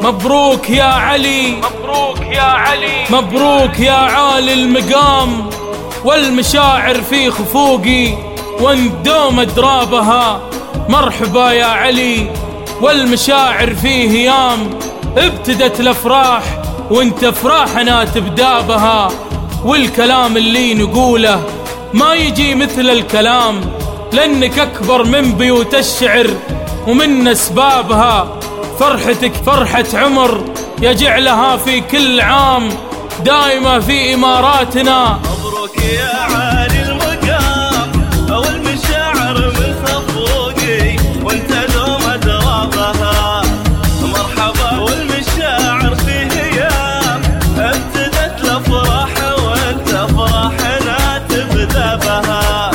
مبروك يا علي، مبروك يا علي، مبروك يا عالي المقام، والمشاعر في خفوقي واندوم درابها. مرحبا يا علي والمشاعر في هيام، ابتدت الافراح وانت افراحنا تبدا بها. والكلام اللي نقوله ما يجي مثل الكلام، لانك اكبر من بيوت الشعر ومن اسبابها. فرحتك فرحة عمر يجعلها في كل عام دائمة في إماراتنا. مبروك يا عالي المقام والمشاعر من خفوقي وانت دوم درابها. مرحبا والمشاعر في هيام، ابتدت الافراح وانت افراحنا تبدا بها.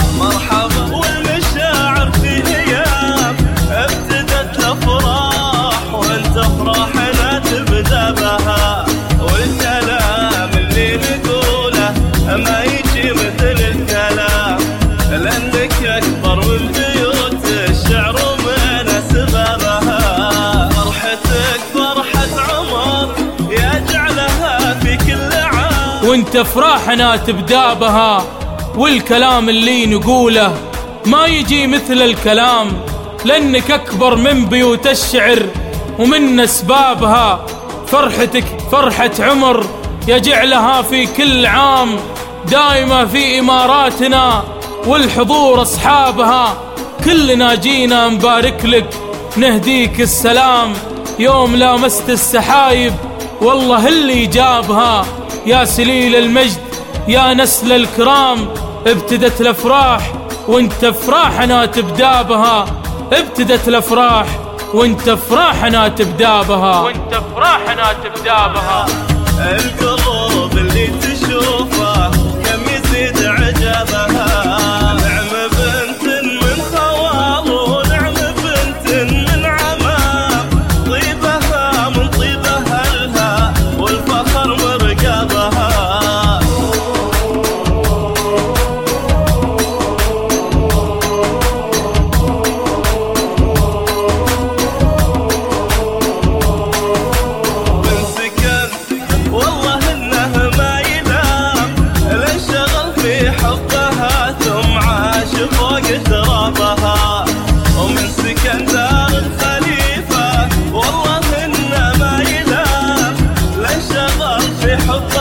مرحبا والمشاعر في هيام، ابتدت الافراح وانت افراحنا تبدا بها. والكلام اللي نقوله ما يجي مثل الكلام، لانك اكبر من بيوت الشعر ومن اسبابها. فرحتك فرحة عمر يجعلها في كل عام وانت افراحنا تبدا بها. والكلام اللي نقوله ما يجي مثل الكلام، لانك اكبر من بيوت الشعر ومن اسبابها. فرحتك فرحة عمر يجعلها في كل عام دائمة في إماراتنا، والحضور أصحابها. كلنا جينا نبارك لك نهديك السلام، يوم لامست السحايب والله اللي جابها. يا سليل المجد يا نسل الكرام، ابتدت الأفراح وانت افراحنا تبدا بها. ابتدت الأفراح وانت افراحنا تبدا بها، وانت افراحنا تبدا بها. القلوب اللي تشوفه كم يزيد عجبها. نعم بنت من خوال ونعم بنت من عمام، طيبها من طيب اهلها والفخر مرقبها. ومن سكن دار الخليفة والله إنه ما يلام، لا شغل في حبها